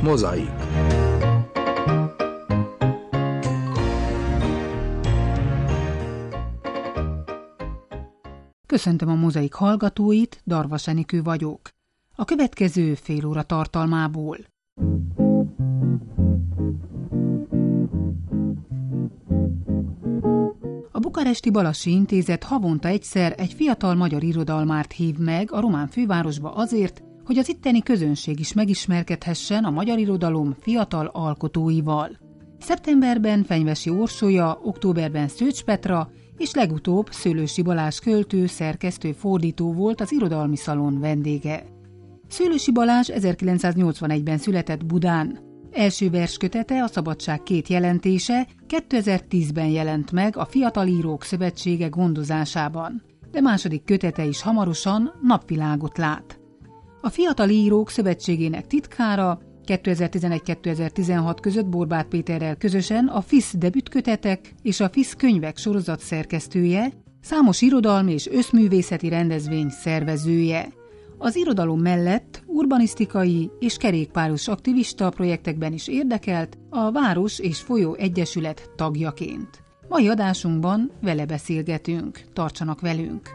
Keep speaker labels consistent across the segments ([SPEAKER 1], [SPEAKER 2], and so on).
[SPEAKER 1] Mozaik.
[SPEAKER 2] Köszöntöm a Mozaik hallgatóit, Darvas Enikő vagyok. A következő fél óra tartalmából. A Bukaresti Balassi Intézet havonta egyszer egy fiatal magyar irodalmárt hív meg a román fővárosba azért, hogy az itteni közönség is megismerkedhessen a magyar irodalom fiatal alkotóival. Szeptemberben Fenyvesi Orsolya, októberben Szőcs Petra, és legutóbb Szőlősi Balázs költő, szerkesztő, fordító volt az irodalmi szalon vendége. Szőlősi Balázs 1981-ben született Budán. Első verskötete, a Szabadság két jelentése 2010-ben jelent meg a Fiatal Írók Szövetsége gondozásában, de második kötete is hamarosan napvilágot lát. A Fiatal Írók Szövetségének titkára 2011-2016 között Borbáth Péterrel közösen a FISZ debütkötetek és a FISZ könyvek sorozat szerkesztője, számos irodalmi és összművészeti rendezvény szervezője. Az irodalom mellett urbanisztikai és kerékpáros aktivista projektekben is érdekelt a Város és Folyó Egyesület tagjaként. Mai adásunkban vele beszélgetünk, tartsanak velünk!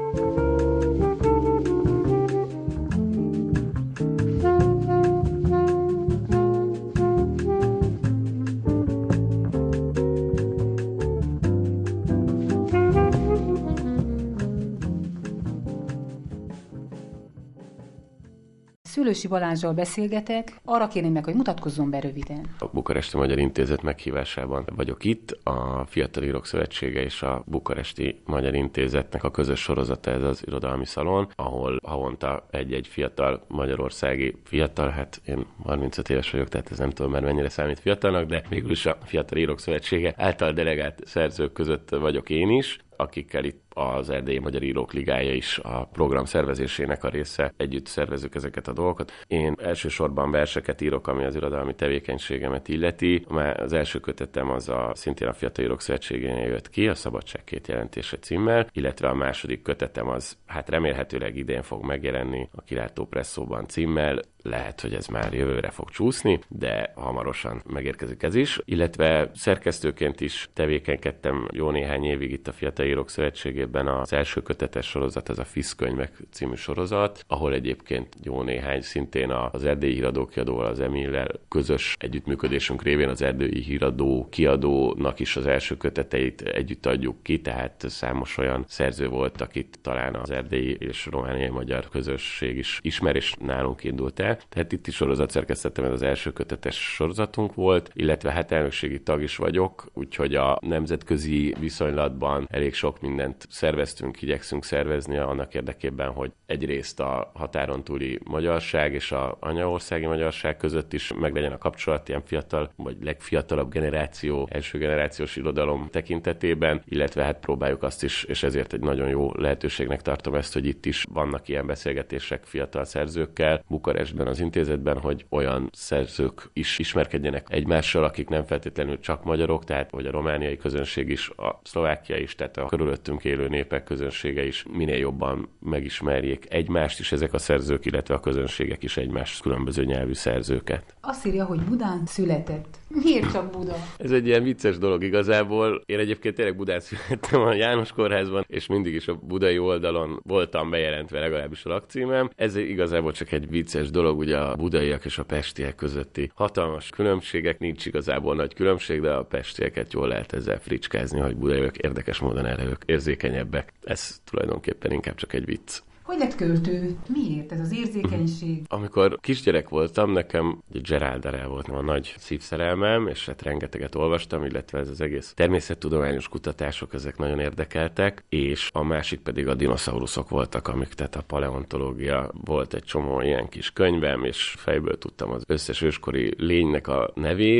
[SPEAKER 2] Szőlősi Balázssal beszélgetek, arra kérném meg, hogy mutatkozzon be röviden.
[SPEAKER 3] A Bukaresti Magyar Intézet meghívásában vagyok itt, a Fiatal Írók Szövetsége és a Bukaresti Magyar Intézetnek a közös sorozata ez az irodalmi szalon, ahol havonta egy-egy fiatal magyarországi fiatal, hát én 35 éves vagyok, tehát ez nem tudom már mennyire számít fiatalnak, de mégis a Fiatal Írók Szövetsége által delegált szerzők között vagyok én is, akikkel itt az Erdélyi Magyar Írók Ligája is a program szervezésének a része. Együtt szervezzük ezeket a dolgokat. Én elsősorban verseket írok, ami az irodalmi tevékenységemet illeti. Már az első kötetem az szintén a Fiatal Írók Szövetségénél jött ki, a Szabadság két jelentése címmel, illetve a második kötetem az, hát remélhetőleg idén fog megjelenni a Kilátó Presszóban címmel. Lehet, hogy ez már jövőre fog csúszni, de hamarosan megérkezik ez is. Illetve szerkesztőként is tevékenykedtem jó néhány évig itt a Fiatal Írók Szövetségében. Az első kötetes sorozat, ez a FISZ könyvek című sorozat, ahol egyébként jó néhány szintén az Erdélyi Híradó-kiadóval, az Emillel közös együttműködésünk révén az Erdélyi Híradó-kiadónak is az első köteteit együtt adjuk ki, tehát számos olyan szerző volt, akit talán az erdélyi és romániai magyar közösség is ismer, és nálunk indult el. Tehát itt is sorozatszerkesztettem, ez az első kötetes sorozatunk volt, illetve hát elnökségi tag is vagyok, úgyhogy a nemzetközi viszonylatban elég sok mindent szerveztünk, igyekszünk szervezni annak érdekében, hogy egyrészt a határon túli magyarság és a anyaországi magyarság között is meglegyen a kapcsolat, ilyen fiatal vagy legfiatalabb generáció, első generációs irodalom tekintetében, illetve hát próbáljuk azt is, és ezért egy nagyon jó lehetőségnek tartom ezt, hogy itt is vannak ilyen beszélgetések fiatal szerzőkkel, Bukarestben az intézetben, hogy olyan szerzők is ismerkedjenek egymással, akik nem feltétlenül csak magyarok, tehát hogy a romániai közönség is, a szlovákia is, tehát a körülöttünk élő népek közönsége is minél jobban megismerjék egymást, és ezek a szerzők, illetve a közönségek is egymást, különböző nyelvű szerzőket.
[SPEAKER 2] Azt írja, hogy Budán született. Miért csak Buda?
[SPEAKER 3] Ez egy ilyen vicces dolog igazából. Én egyébként tényleg Budán születtem a János Kórházban, és mindig is a budai oldalon voltam bejelentve, legalábbis a lakcímem. Ez igazából csak egy vicces dolog, ugye a budaiak és a pestiek közötti hatalmas különbségek, nincs igazából nagy különbség, de a pestieket jól lehet ezzel fricskázni, hogy budaiak érdekes módon erre ők érzékenyebbek. Ez tulajdonképpen inkább csak egy vicc.
[SPEAKER 2] Hogy lett költő? Miért ez az érzékenység?
[SPEAKER 3] Amikor kisgyerek voltam, nekem Gerald Darrell volt a nagy szívszerelmem, és hát rengeteget olvastam, illetve ez az egész természettudományos kutatások, ezek nagyon érdekeltek, és a másik pedig a dinoszauruszok voltak, amik, tehát a paleontológia, volt egy csomó ilyen kis könyvem, és fejből tudtam az összes őskori lénynek a nevét.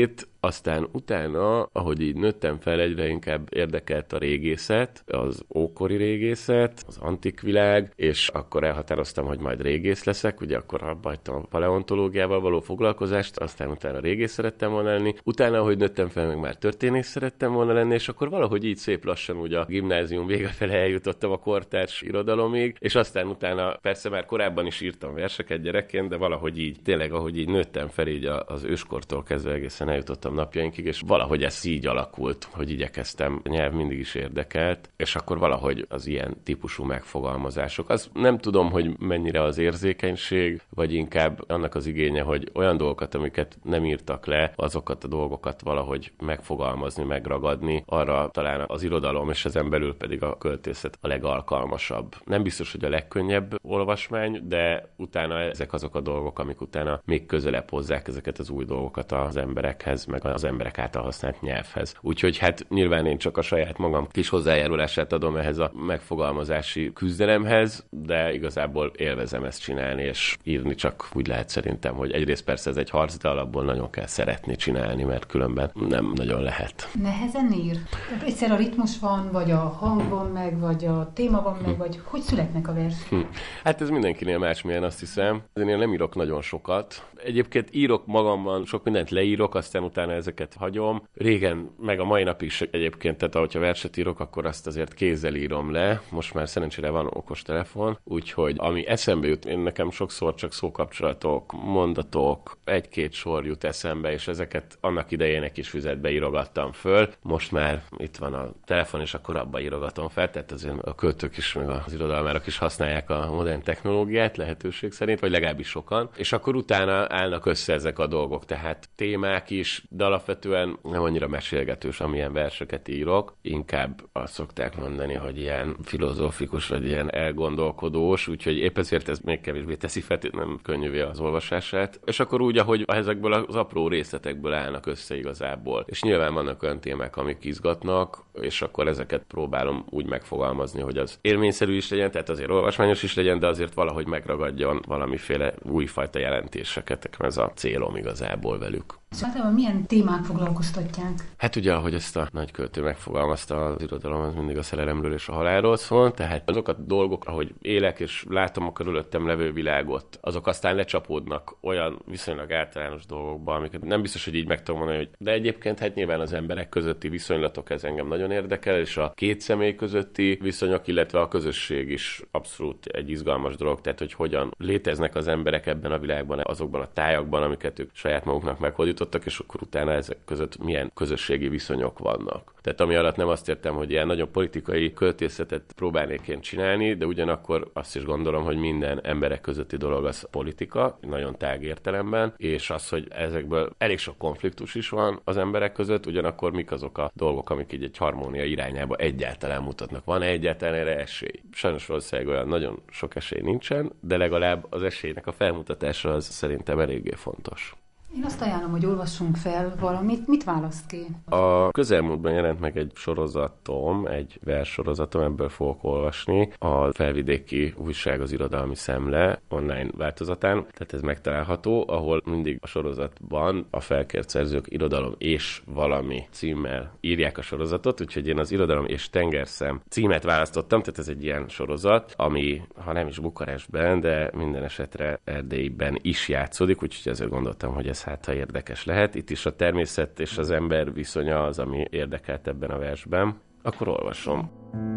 [SPEAKER 3] Aztán utána, ahogy így nőttem fel, egyre inkább érdekelt a régészet, az ókori régészet, az antik világ, és akkor elhatároztam, hogy majd régész leszek, ugye akkor abba hagytam a paleontológiával való foglalkozást, aztán utána régész szerettem volna lenni, utána, ahogy nőttem fel, meg már történész szerettem volna lenni, és akkor valahogy így szép lassan ugye a gimnázium vége fele eljutottam a kortárs irodalomig, és aztán utána persze már korábban is írtam verseket gyerekként, de valahogy így, tényleg ahogy így nőttem fel, így az őskortól kezdve egészen eljutottam napjainkig, és valahogy ez így alakult, hogy igyekeztem, a nyelv mindig is érdekelt, és akkor valahogy az ilyen típusú megfogalmazások. Az nem tudom, hogy mennyire az érzékenység, vagy inkább annak az igénye, hogy olyan dolgokat, amiket nem írtak le, azokat a dolgokat valahogy megfogalmazni, megragadni, arra talán az irodalom, és ezen belül pedig a költészet a legalkalmasabb. Nem biztos, hogy a legkönnyebb olvasmány, de utána ezek azok a dolgok, amik utána még közelebb hozzák ezeket az új dolgokat az emberekhez, meg az emberek által használt nyelvhez. Úgyhogy hát nyilván én csak a saját magam kis hozzájárulását adom ehhez a megfogalmazási küzdelemhez, de igazából élvezem ezt csinálni, és írni csak úgy lehet szerintem, hogy egyrészt persze ez egy harc, de alapból nagyon kell szeretni csinálni, mert különben nem nagyon lehet.
[SPEAKER 2] Nehezen ír? Tehát egyszer a ritmus van, vagy a hang van meg, vagy a téma van meg, vagy hogy születnek a versek?
[SPEAKER 3] Hát ez mindenkinél másmilyen, azt hiszem. Én nem írok nagyon sokat. Egyébként írok magamban, sok mindent leírok, aztán utána ezeket hagyom. Régen, meg a mai nap is egyébként, tehát ahogyha verset írok, akkor azt azért kézzel írom le. Most már szerencsére van okostelefon, úgyhogy ami eszembe jut, én nekem sokszor csak szókapcsolatok, mondatok, egy-két sor jut eszembe, és ezeket annak idején egy kis füzetbe írogattam föl. Most már itt van a telefon, és akkor abba írogatom fel, tehát azért a költők is, meg az irodalmárok is használják a modern technológiát lehetőség szerint, vagy legalábbis sokan, és akkor utána állnak össze ezek a dolgok, tehát témák is, de alapvetően nem annyira mesélgetős, amilyen verseket írok, inkább azt szokták mondani, hogy ilyen filozófikus, vagy ilyen elgondolkodós, úgyhogy épp ezért ez még kevésbé teszi feltétlenül könnyűvé az olvasását, és akkor úgy, ahogy ezekből az apró részletekből állnak össze igazából. És nyilván vannak olyan témák, amik izgatnak, és akkor ezeket próbálom úgy megfogalmazni, hogy az élményszerű is legyen, tehát azért olvasmányos is legyen, de azért valahogy megragadjon valamiféle újfajta jelentéseket. Ez a célom igazából velük.
[SPEAKER 2] Szóval milyen témák foglalkoztatják?
[SPEAKER 3] Hát ugye, ahogy ezt a nagyköltő megfogalmazta, az irodalom az mindig a szerelemről és a halálról szól, tehát azok a dolgok, ahogy élek és látom a körülöttem levő világot, azok aztán lecsapódnak olyan viszonylag általános dolgokba, amiket nem biztos, hogy így meg tudom mondani, hogy de egyébként hát nyilván az emberek közötti viszonylatok, ez engem nagyon érdekel, és a két személy közötti viszonyok, illetve a közösség is abszolút egy izgalmas dolog, tehát hogy hogyan léteznek az emberek ebben a világban, azokban a tájakban, amiket ők saját maguknak meghódítottak, és akkor utána ezek között milyen közösségi viszonyok vannak. Tehát ami alatt nem azt értem, hogy ilyen nagyon politikai költészetet próbálnék én csinálni, de ugyanakkor azt is gondolom, hogy minden emberek közötti dolog az politika, nagyon tág értelemben, és az, hogy ezekből elég sok konfliktus is van az emberek között, ugyanakkor mik azok a dolgok, amik így egy harmónia irányába egyáltalán mutatnak. Van-e egyáltalán erre esély? Sajnos valószínűleg olyan nagyon sok esély nincsen, de legalább az esélynek a felmutatása az szerintem eléggé fontos.
[SPEAKER 2] Én azt ajánlom, hogy olvassunk fel valamit. Mit választ ki?
[SPEAKER 3] A közelmúltban jelent meg egy sorozatom, egy verssorozatom, ebből fogok olvasni. A Felvidéki Újság az Irodalmi Szemle online változatán, tehát ez megtalálható, ahol mindig a sorozatban a felkért szerzők irodalom és valami címmel írják a sorozatot, úgyhogy én az Irodalom és Tengerszem címet választottam, tehát ez egy ilyen sorozat, ami, ha nem is Bukarestben, de minden esetre Erdélyben is játszódik, úgyhogy ezért gondoltam, hogy ez hát ha érdekes lehet. Itt is a természet és az ember viszonya az, ami érdekelt ebben a versben. Akkor olvasom.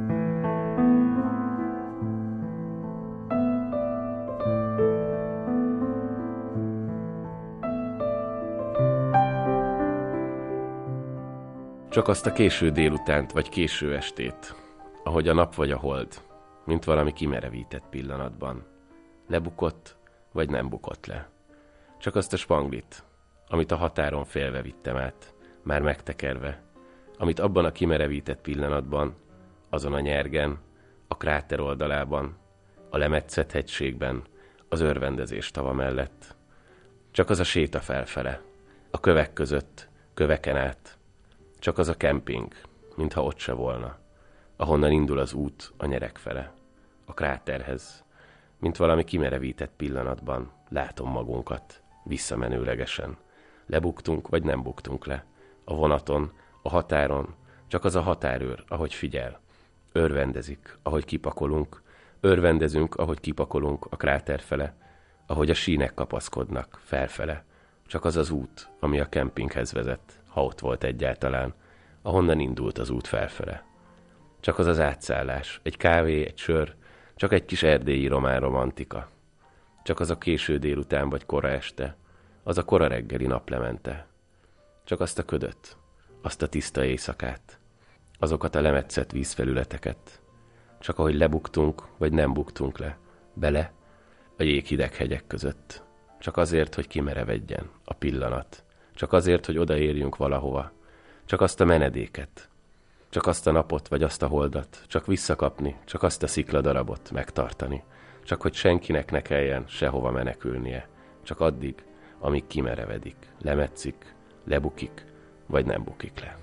[SPEAKER 3] Csak azt a késő délutánt, vagy késő estét, ahogy a nap vagy a hold, mint valami kimerevített pillanatban. Lebukott, vagy nem bukott le. Csak azt a spanglit, amit a határon félve vittem át, már megtekerve, amit abban a kimerevített pillanatban, azon a nyergen, a kráter oldalában, a lemetszett hegységben, az örvendezés tava mellett. Csak az a séta felfele, a kövek között, köveken át, csak az a kemping, mintha ott se volna, ahonnan indul az út a nyerek fele, a kráterhez, mint valami kimerevített pillanatban látom magunkat, visszamenőlegesen. Lebuktunk, vagy nem buktunk le. a vonaton, a határon, csak az a határőr, ahogy figyel. Örvendezik, ahogy kipakolunk, örvendezünk, ahogy kipakolunk a kráter fele, ahogy a sínek kapaszkodnak felfele. Csak az az út, ami a kempinghez vezet, ha ott volt egyáltalán, ahonnan indult az út felfele. Csak az az átszállás, egy kávé, egy sör, csak egy kis erdélyi román romantika. Csak az a késő délután vagy kora este, az a kora reggeli naplemente. Csak azt a ködöt, azt a tiszta éjszakát, azokat a lemetszett vízfelületeket. Csak ahogy lebuktunk, vagy nem buktunk le, bele, a jéghideg hegyek között. Csak azért, hogy kimerevedjen a pillanat. Csak azért, hogy odaérjünk valahova. Csak azt a menedéket. Csak azt a napot, vagy azt a holdat. Csak visszakapni, csak azt a szikladarabot megtartani. Csak hogy senkinek ne kelljen sehova menekülnie. Csak addig, amíg kimerevedik, lemetszik, lebukik, vagy nem bukik le.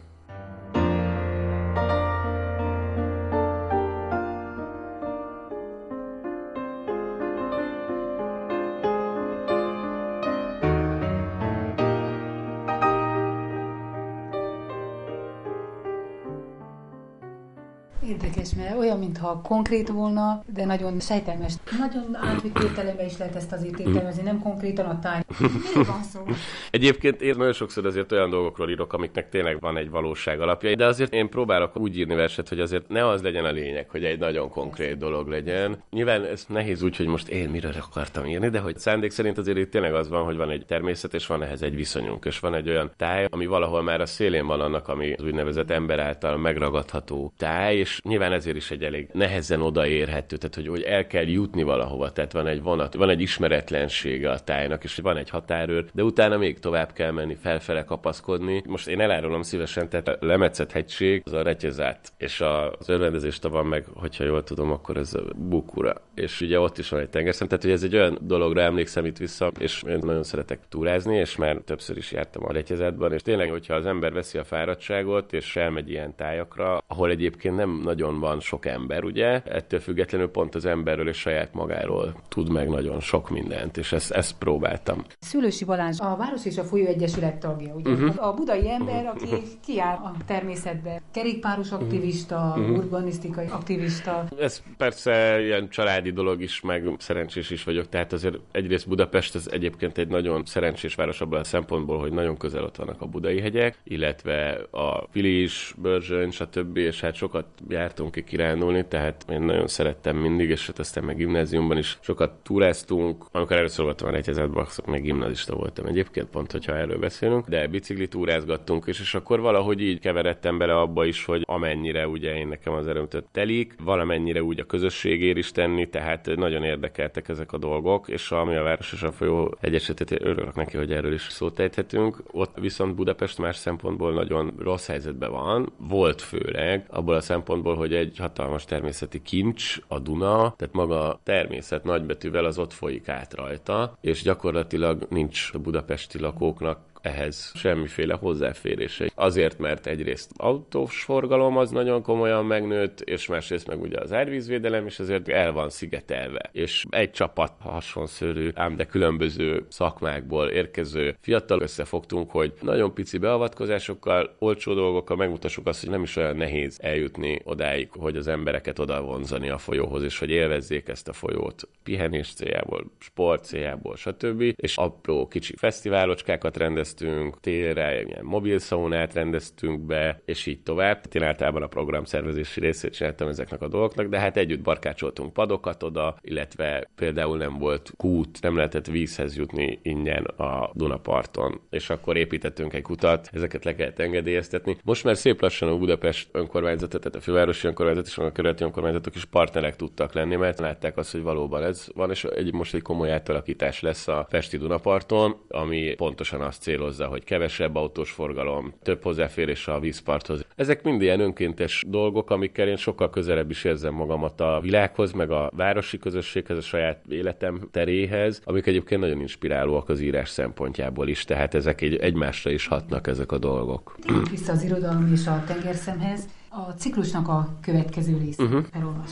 [SPEAKER 2] Érdekes, mert olyan, mintha konkrét volna, de nagyon sejtelmes. Nagyon átvitt értelemben is lehet ezt azért értelmezni, nem konkrétan a táj. Miről van szó?
[SPEAKER 3] Egyébként én nagyon sokszor azért olyan dolgokról írok, amiknek tényleg van egy valóság alapja, de azért én próbálok úgy írni verset, hogy azért ne az legyen a lényeg, hogy egy nagyon konkrét dolog legyen. Nyilván ez nehéz úgy, hogy most én miről akartam írni, de hogy szándék szerint azért itt tényleg az van, hogy van egy természet, és van ehhez egy viszonyunk, és van egy olyan táj, ami valahol már a szélén van annak, ami az úgynevezett ember által megragadható táj, és nyilván ezért is egy elég nehezen odaérhető, tehát hogy el kell jutni valahova, tehát van egy vonat, van egy ismeretlensége a tájnak, és van egy határőr, de utána még tovább kell menni, felfele kapaszkodni. Most én elárulom szívesen, tehát a Lemetszett hegység, az a Retyezát, és az örvendezés van meg, hogyha jól tudom, akkor ez a Bukura. És ugye ott is van egy tengerszem, tehát hogy ez egy olyan dologra emlékszem itt vissza, és én nagyon szeretek túrázni, és már többször is jártam a Retyezátban, és tényleg, hogyha az ember veszi a fáradtságot, és elmegy ilyen tájakra, ahol egyébként nem nagyon van sok ember, ugye? Ettől függetlenül pont az emberről és saját magáról tud meg nagyon sok mindent, és ezt próbáltam.
[SPEAKER 2] Szülősi Balázs a Város és a Folyó Egyesület tagja, ugye? A budai ember, aki kiáll a természetbe. Kerékpáros aktivista, urbanisztikai aktivista.
[SPEAKER 3] Ez persze ilyen családi dolog is, meg szerencsés is vagyok, tehát azért egyrészt Budapest ez egyébként egy nagyon szerencsés város abban a szempontból, hogy nagyon közel ott vannak a budai hegyek, illetve a Pilis, Börzsöny, stb. És hát sokat jártunk ki kirándulni, tehát én nagyon szerettem mindig, és hát aztán meg gimnáziumban is sokat túráztunk. Amikor először voltam a Retyezátban, akkor még gimnazista voltam egyébként, pont hogyha erről beszélünk, de bicikli túrázgattunk, és akkor valahogy így keveredtem bele abba is, hogy amennyire ugye én nekem az erőmtött telik, valamennyire úgy a közösségért is tenni, tehát nagyon érdekeltek ezek a dolgok, és ami a Város és a Folyó Egyesületét, örülök neki, hogy erről is szót ejthetünk. Ott viszont Budapest más szempontból nagyon rossz helyzetben van, volt főleg, abból a szempontból, hogy egy hatalmas természeti kincs, a Duna, tehát maga a természet nagybetűvel az ott folyik át rajta, és gyakorlatilag nincs a budapesti lakóknak ehhez semmiféle hozzáférése. Azért, mert egyrészt autós forgalom az nagyon komolyan megnőtt, és másrészt meg ugye az árvízvédelem is azért el van szigetelve. És egy csapat hasonszörű, ám de különböző szakmákból érkező fiatal összefogtunk, hogy nagyon pici beavatkozásokkal, olcsó dolgokkal megmutassuk azt, hogy nem is olyan nehéz eljutni odáig, hogy az embereket oda vonzani a folyóhoz, és hogy élvezzék ezt a folyót pihenés céljából, sport céljából, stb. És apró kicsi fesztiválocskákat rendeztünk, télre, ilyen mobil szaunát rendeztünk be, és így tovább. Én általában a programszervezési részét csináltam ezeknek a dolgoknak, de hát együtt barkácsoltunk padokat oda, illetve például nem volt kút, nem lehetett vízhez jutni ingyen a Dunaparton, és akkor építettünk egy kutat, ezeket le kellett engedélyeztetni. Most már szép lassan a Budapest önkormányzata, tehát a fővárosi önkormányzat és a kerületi önkormányzatok is partnerek tudtak lenni, mert látták azt, hogy valóban ez van, és most egy komoly átalakítás lesz a Pesti Dunaparton, ami pontosan azt célozza, hogy kevesebb autós forgalom, több hozzáférés a vízparthoz. Ezek mind ilyen önkéntes dolgok, amikkel én sokkal közelebb is érzem magamat a világhoz, meg a városi közösséghez, a saját életem teréhez, amik egyébként nagyon inspirálóak az írás szempontjából is, tehát ezek egymásra is hatnak ezek a dolgok.
[SPEAKER 2] Vissza az irodalom és a tengerszemhez. A ciklusnak a következő részét felolvas.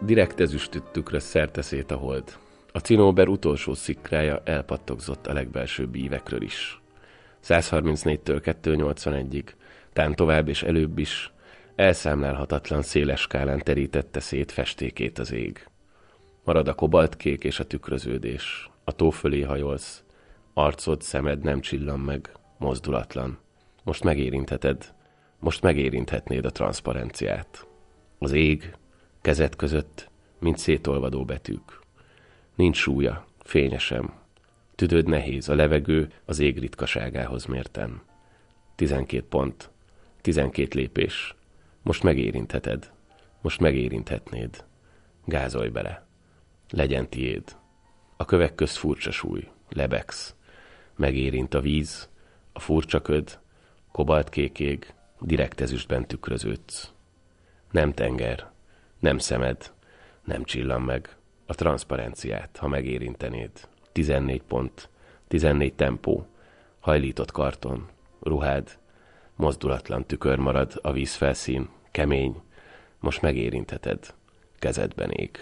[SPEAKER 3] Direkt ezüstű tükrös szerte szét a hold. A cinóber utolsó szikrája elpattogzott a legbelsőbb ívekről is. 134-től 281-ig, tán tovább és előbb is, elszámlálhatatlan széles skálán terítette szét festékét az ég. Marad a kobaltkék és a tükröződés. A tó fölé hajolsz, arcod, szemed nem csillan meg, mozdulatlan. Most megérintheted, most megérinthetnéd a transzparenciát. Az ég, kezed között, mint szétolvadó betűk. Nincs súlya, fényesem. Tüdőd nehéz, a levegő az ég ritkaságához mérten. 12 pont, 12 lépés. Most megérintheted, most megérinthetnéd. Gázolj bele. Legyen tiéd. A kövek közt furcsa súly, lebegsz. Megérint a víz, a furcsa köd, kobaltkék ég, direkt ezüstben tükröződsz. Nem tenger, nem szemed, nem csillan meg a transzparenciát, ha megérintenéd. 14 pont, 14 tempó, hajlított karton, ruhád, mozdulatlan tükör marad, a vízfelszín, kemény, most megérintheted, kezedben ég.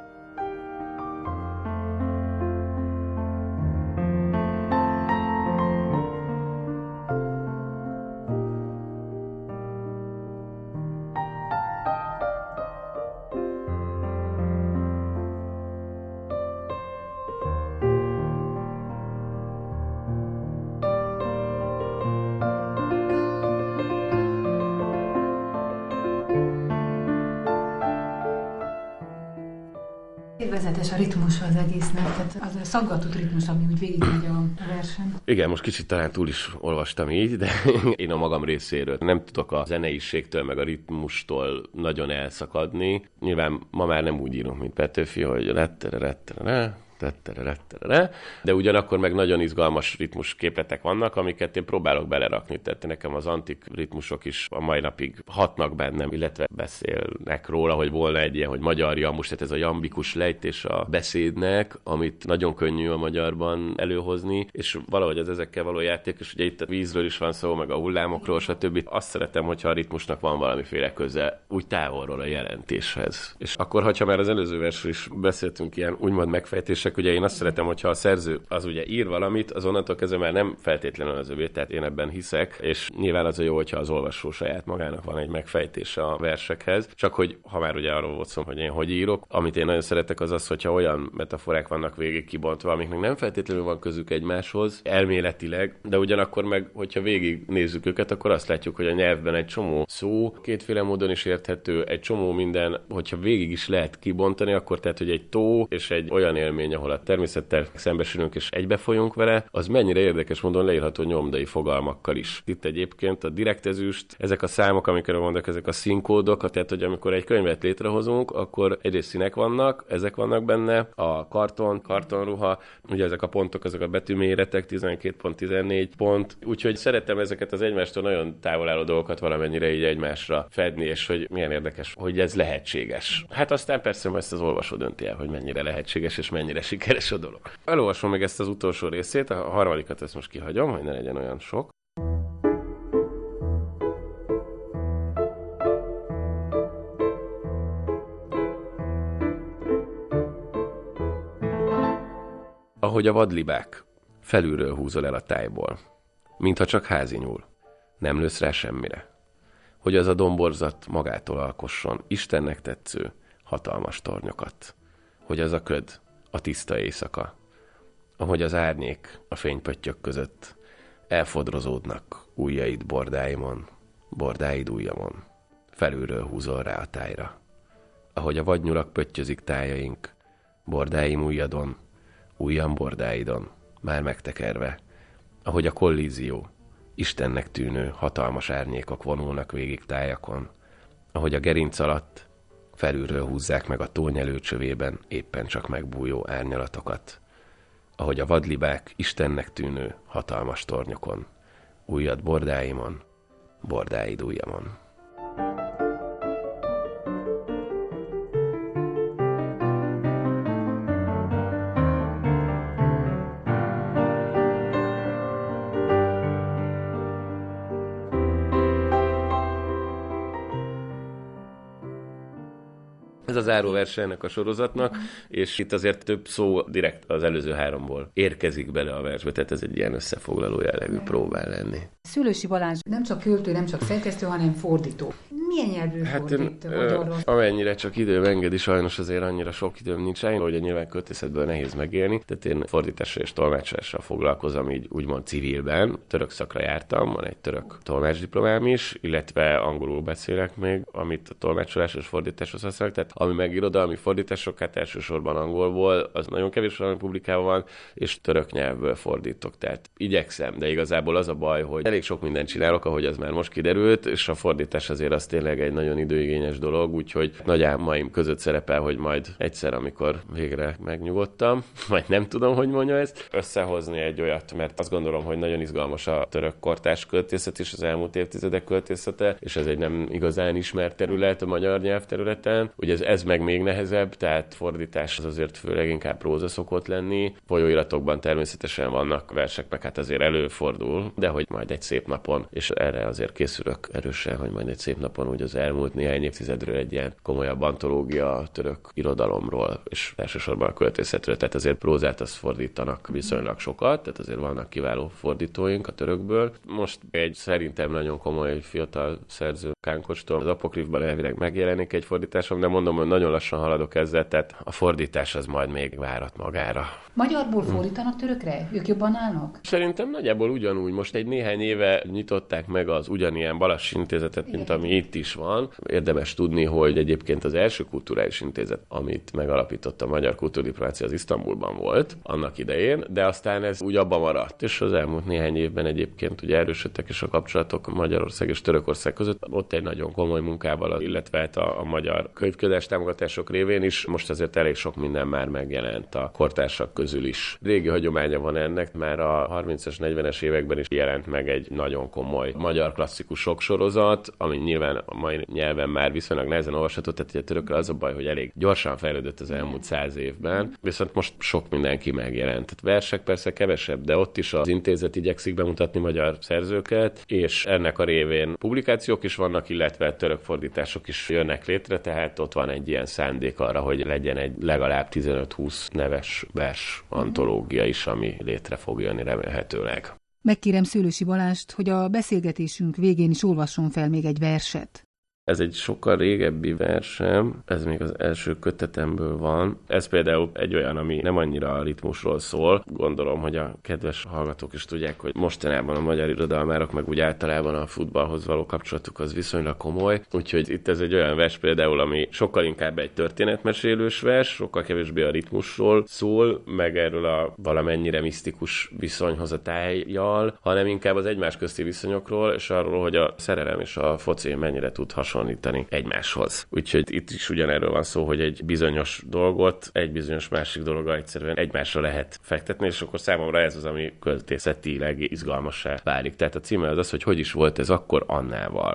[SPEAKER 2] Élvezetes a ritmus az egésznek, tehát az a szaggatott ritmus, ami úgy végigmegy a versen.
[SPEAKER 3] Igen, most kicsit talán túl is olvastam így, de én a magam részéről nem tudok a zeneiségtől meg a ritmustól nagyon elszakadni. Nyilván ma már nem úgy írunk, mint Petőfi, hogy rettere, de ugyanakkor meg nagyon izgalmas ritmus képletek vannak, amiket én próbálok belerakni. Tehát nekem az antik ritmusok is a mai napig hatnak bennem, illetve beszélnek róla, hogy volna egy ilyen, hogy magyar jambus, tehát ez a jambikus lejtés a beszédnek, amit nagyon könnyű a magyarban előhozni, és valahogy az ezekkel való játék, és ugye itt a vízről is van szó, meg a hullámokról, stb. Azt szeretem, hogyha a ritmusnak van valamiféle köze úgy távolról a jelentéshez. És akkor, hogyha már az előző versről is beszéltünk ilyen úgymond megfejtések, ugye én azt szeretem, hogyha a szerző az ugye ír valamit, az onnantól kezdve már nem feltétlenül az övé, tehát én ebben hiszek, és nyilván az a jó, hogyha az olvasó saját magának van egy megfejtése a versekhez, csak hogy ha már ugye arról volt szó, hogy én hogy írok, amit én nagyon szeretek az az, hogyha olyan metaforák vannak végig kibontva, amiknek nem feltétlenül van közük egymáshoz, elméletileg, de ugyanakkor meg, hogyha végig nézzük őket, akkor azt látjuk, hogy a nyelvben egy csomó szó kétféle módon is érthető, egy csomó minden, hogyha végig is lehet kibontani, akkor tehát, hogy egy tó és egy olyan élmény, ahol a természettel szembesülünk és egybefolyunk vele, az mennyire érdekes módon leírható nyomdai fogalmakkal is. Itt egyébként a direkt ezüst, ezek a számok, amikről mondok, ezek a színkódok, tehát hogy amikor egy könyvet létrehozunk, akkor egyrészt színek vannak, ezek vannak benne, a kartonruha, ugye ezek a pontok, ezek a betűméretek, 12 pont, 14 pont, úgyhogy szeretem ezeket az egymástól nagyon távol álló dolgokat valamennyire így egymásra fedni, és hogy milyen érdekes, hogy ez lehetséges. Hát aztán persze ezt az olvasó dönti el, hogy mennyire lehetséges és mennyire sikeres a dolog. Elolvasom meg ezt az utolsó részét, a harmadikat ezt most kihagyom, hogy ne legyen olyan sok. Ahogy a vadlibák, felülről húzol el a tájból, mintha csak házi nyúl, nem lősz rá semmire. Hogy az a domborzat magától alkosson Istennek tetsző, hatalmas tornyokat. Hogy az a köd, a tiszta éjszaka, ahogy az árnyék a fénypöttyök között elfodrozódnak ujjaid bordáimon, bordáid ujjamon, felülről húzol rá a tájra. Ahogy a vadnyulak pöttyözik tájaink, bordáim ujjadon, ujjam bordáidon, már megtekerve, ahogy a kollízió, Istennek tűnő hatalmas árnyékok vonulnak végig tájakon, ahogy a gerinc alatt felülről húzzák meg a tó nyelőcsövében éppen csak megbújó árnyalatokat, ahogy a vadlibák Istennek tűnő hatalmas tornyokon, ujjad bordáimon, bordáid ujjamon. Ez a záróverse ennek a sorozatnak, és itt azért több szó direkt az előző 3-ból érkezik bele a versbe, tehát ez egy ilyen összefoglaló jellegű próbál lenni.
[SPEAKER 2] Szőlősi Balázs nem csak költő, nem csak szerkesztő, hanem fordító. Milyen nyelvű fordít?
[SPEAKER 3] Amennyire csak időm engedi, sajnos azért annyira sok időm nincs rá, hogy nyilván költészetből nehéz megélni, tehát én fordítással és tolmácsolással foglalkozom így úgymond civilben. Török szakra jártam, van egy török tolmácsdiplomám is, illetve angolul beszélek még, amit a tolmácsolás és fordításhoz használok, tehát ami meg irodalmi fordítások, hát elsősorban angolból, az nagyon kevés valami publikában van, és török nyelvből fordítok, tehát igyekszem, de igazából az a baj, hogy elég sok mindent csinálok, ahogy az már most kiderült, és a fordítás azért az tényleg egy nagyon időigényes dolog, úgyhogy nagy álmaim között szerepel, hogy majd egyszer, amikor végre megnyugodtam, majd nem tudom, hogy mondja ezt, összehozni egy olyat, mert azt gondolom, hogy nagyon izgalmas a török kortárs költészet is, az elmúlt évtizedek költészete, és ez egy nem igazán ismert terület a magyar nyelvterületen. Ugye ez meg még nehezebb, tehát fordítás az azért főleg inkább próza szokott lenni. Folyóiratokban természetesen vannak versek, meg hát azért előfordul, de hogy majd egy szép napon, és erre azért készülök erősen, hogy majd egy szép napon úgy az elmúlt néhány évtizedről egy ilyen komolyabb antológia a török irodalomról, és elsősorban a költészetről, tehát azért prózát azt fordítanak viszonylag sokat, tehát azért vannak kiváló fordítóink a törökből. Most egy szerintem nagyon komoly fiatal szerző Kánkocstól az Apokrifban elvileg megjelenik egy fordításom, de mondom, hogy nagyon lassan haladok ezzel, tehát a fordítás az majd még várat magára.
[SPEAKER 2] Magyarból fordítanak törökre? Ők jobban állnak?
[SPEAKER 3] Szerintem nagyjából ugyanúgy. Most egy néhány éve nyitották meg az ugyanilyen Balassi Intézetet, mint ami itt is van. Érdemes tudni, hogy egyébként az első kulturális intézet, amit megalapított a magyar kultúrdiplomácia, az Isztambulban volt annak idején, de aztán ez úgy abba maradt, és az elmúlt néhány évben egyébként ugye erősödtek is a kapcsolatok Magyarország és Törökország között. Ott egy nagyon komoly munkával, illetve hát a magyar könyvkiadás támogatások révén is most azért elég sok minden már megjelent a kortársak közül is. Régi hagyománya van ennek, már a 30-as, 40-es években is jelent meg egy nagyon komoly magyar klasszikusok sorozat, ami nyilván a mai nyelven már viszonylag nehezen olvasható, tehát a törökre az a baj, hogy elég gyorsan fejlődött az elmúlt 100 évben, viszont most sok mindenki megjelent. Tehát versek persze kevesebb, de ott is az intézet igyekszik bemutatni magyar szerzőket, és ennek a révén publikációk is vannak, illetve török fordítások is jönnek létre, tehát ott van egy ilyen szándék arra, hogy legyen egy legalább 15-20 neves vers antológia is, ami létre fog jönni remélhetőleg.
[SPEAKER 2] Megkérem Szőlősi Balást, hogy a beszélgetésünk végén is olvasson fel még egy verset.
[SPEAKER 3] Ez egy sokkal régebbi versem, ez még az első kötetemből van. Ez például egy olyan, ami nem annyira a ritmusról szól. Gondolom, hogy a kedves hallgatók is tudják, hogy mostanában a magyar irodalmárok, meg úgy általában a futballhoz való kapcsolatuk az viszonylag komoly. Úgyhogy itt ez egy olyan vers például, ami sokkal inkább egy történetmesélős vers, sokkal kevésbé a ritmusról szól, meg erről a valamennyire misztikus viszonyhoz a tájjal, hanem inkább az egymás közti viszonyokról, és arról, hogy a szerelem és a foci mennyire tud hasonlítani egymáshoz. Úgyhogy itt is ugyanerről van szó, hogy egy bizonyos dolgot, egy bizonyos másik dologgal egyszerűen egymásra lehet fektetni, és akkor számomra ez az, ami költészetileg izgalmassá válik. Tehát a címe az, hogy is volt ez akkor Annával.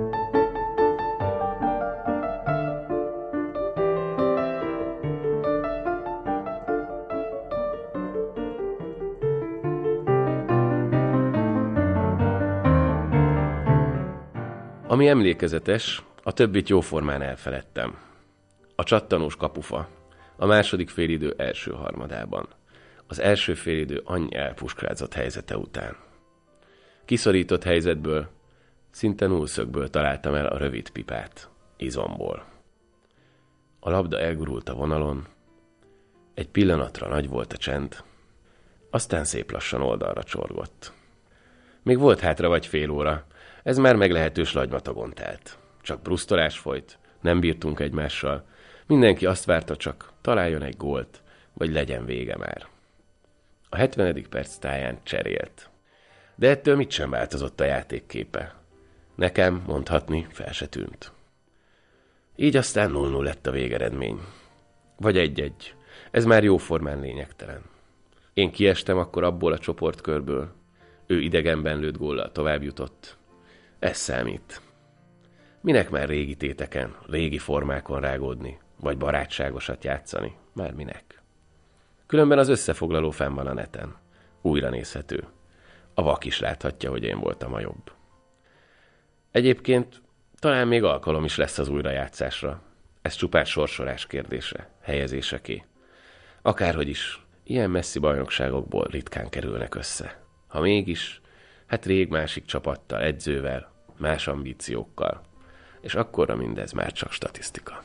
[SPEAKER 3] Ami emlékezetes, a többit jóformán elfeledtem. A csattanós kapufa, a második félidő első harmadában, az első félidő annyi elpuskrázott helyzete után. Kiszorított helyzetből, szinte nullszögből találtam el a rövid pipát, izomból. A labda elgurult a vonalon, egy pillanatra nagy volt a csend, aztán szép lassan oldalra csorgott. Még volt hátra vagy fél óra, ez már meglehetős lagymatagon telt. Csak brusztolás folyt, nem bírtunk egymással. Mindenki azt várta csak, találjon egy gólt, vagy legyen vége már. A 70. perc táján cserélt. De ettől mit sem változott a játékképe. Nekem, mondhatni, fel se tűnt. Így aztán 0-0 lett a végeredmény. Vagy 1-1. Ez már jóformán lényegtelen. Én kiestem akkor abból a csoportkörből. Ő idegenben lőtt góllal tovább jutott. Ez számít. Minek már régi téteken, régi formákon rágódni, vagy barátságosat játszani? Már minek? Különben az összefoglaló fenn van a neten. Újra nézhető. A vak is láthatja, hogy én voltam a jobb. Egyébként talán még alkalom is lesz az újrajátszásra. Ez csupán sorsolás kérdése, helyezéseké. Akárhogy is, ilyen messzi bajnokságokból ritkán kerülnek össze. Ha mégis, hát rég másik csapattal, edzővel, más ambíciókkal. És akkorra mindez már csak statisztika.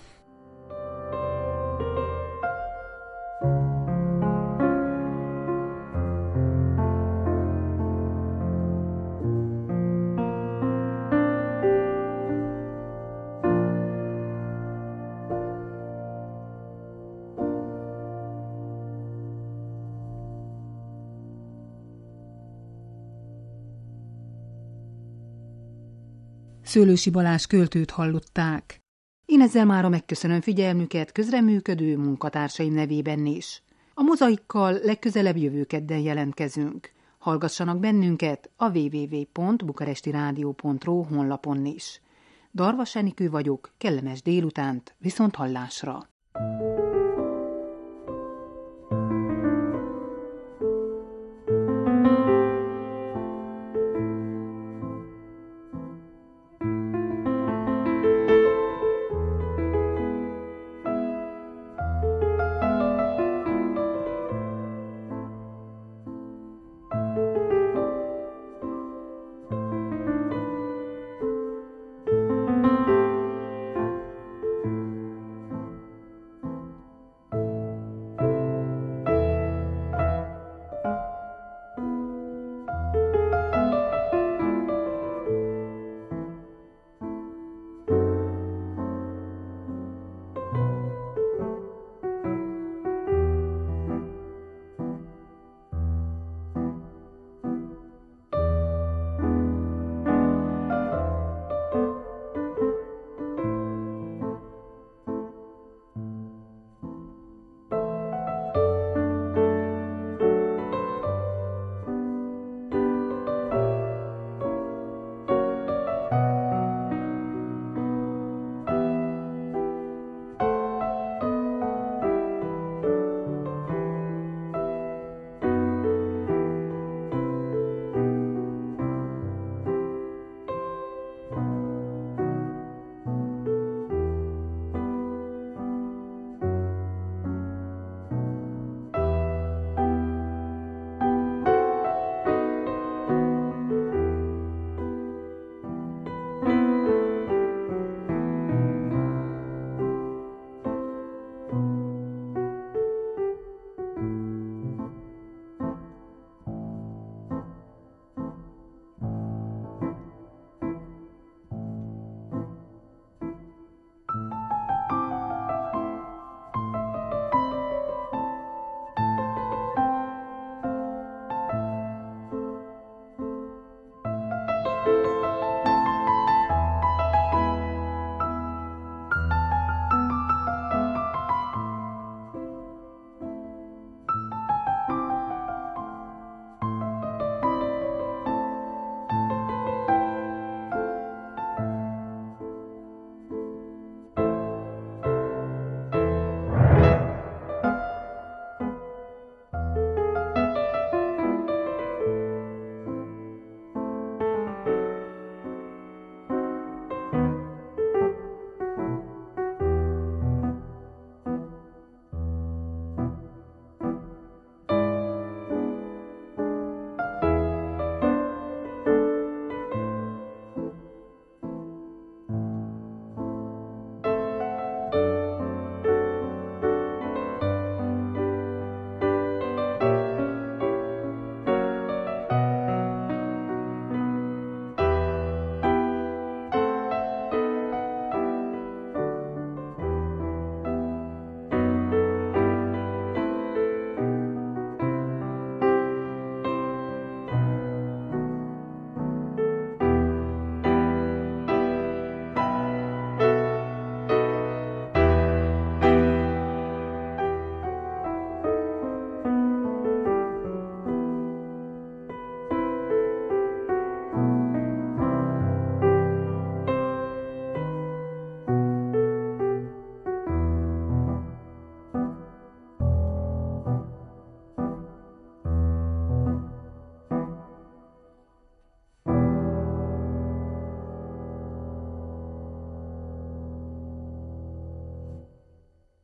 [SPEAKER 2] Szőlősi Balázs költőt hallották. Én ezzel mára megköszönöm figyelmüket közreműködő munkatársaim nevében is. A Mozaikkal legközelebb jövő kedden jelentkezünk. Hallgassanak bennünket a www.bukarestiradio.ro honlapon is. Darvas Enikő vagyok, kellemes délutánt, viszont hallásra!